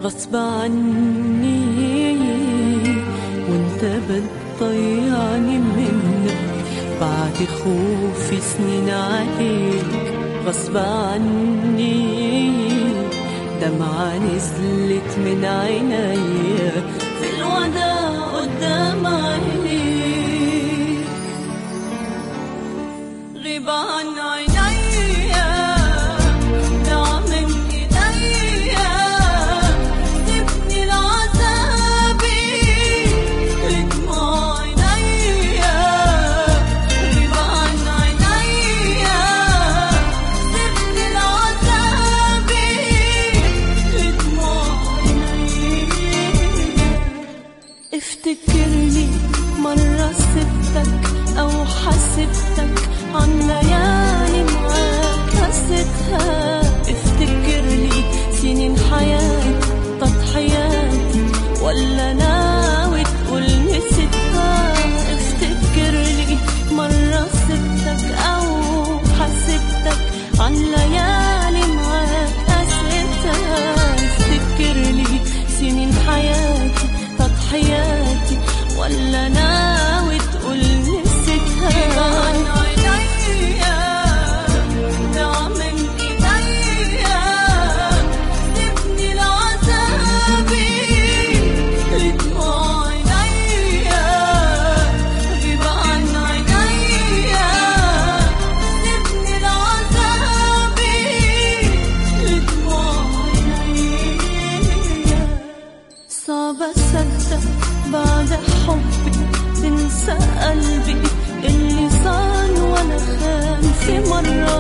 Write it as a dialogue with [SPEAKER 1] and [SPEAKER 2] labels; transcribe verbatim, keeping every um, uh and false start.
[SPEAKER 1] غصب عني، وانت بتضيعني منك بعد خوفي سنين عليك. غصب عني دمعة نزلت من عينيا في الوداع قدام عينيك. غيب عن عينيا دع من ايديا، سيبني لعذابي لدموع عينيا. غيب عن عينيا سيبني لعذابي لدموع عينيا. افتكرني مرة سبتك أو حسبتك عن ليالي معاك قستها. افتكرني سنين حياتي تضحياتي ولا ناوي تقول نسيتها. افتكرني مرة سبتك أو حسبتك عن ليالي معاك قستها. افتكرني سنين حياتي تضحياتي ولا ناوي تقول نسيتها. صعب أصدق بعد حبي تنسى قلبي اللي صان ولا خان في مرة